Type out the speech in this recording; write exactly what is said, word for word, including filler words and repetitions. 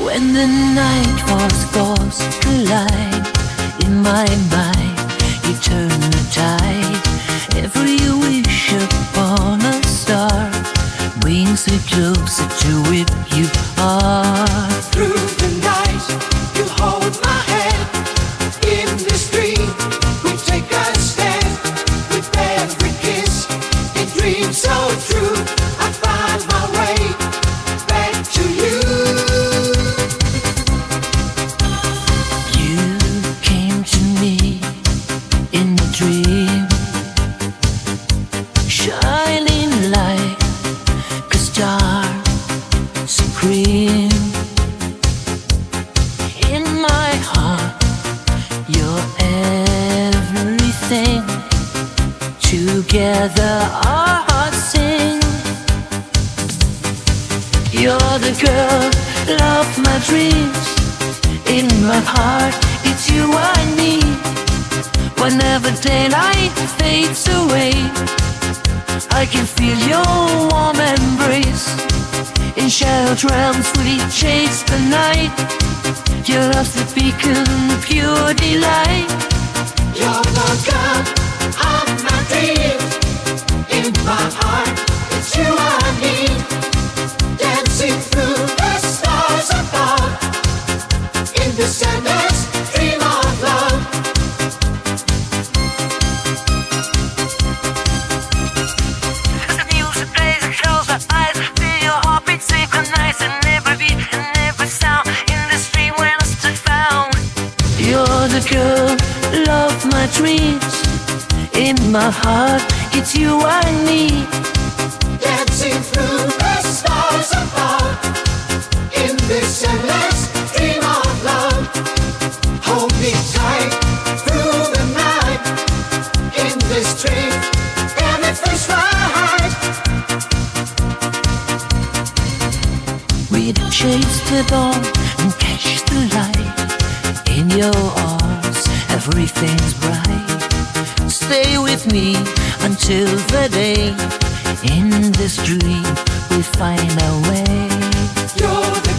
When the night falls, falls the light in my mind, you turn the tide. Every wish upon a star brings me closer to it you are. Through the night, you hold my hand. In this dream, we take a stand. With every kiss, a dream so true, I find my way back to you. You came to me in a dream, shining like a star supreme. In my heart, you're everything. Together our hearts sing. You're the girl of my dreams. In my heart, it's you I need. Whenever daylight fades away, I can feel your warm embrace. In shadow realms we chase the night. Your love's the beacon, pure delight. You're the girl of my dreams. In my heart, it's you I need. Dancing through the stars above. In this endless dream of love. As the music plays, I close my eyes, feel your heartbeat synchronize, and every beat and every sound in this dream we're lost and found. You're the girl of my dreams. In my heart, it's you I need. Dancing through the stars above. In this endless dream of love. Hold me tight through the night. In this dream, everything's right. We'd chase the dawn and catch the light. In your arms, everything's bright. Stay with me until the day. In this dream, we find our way. You're the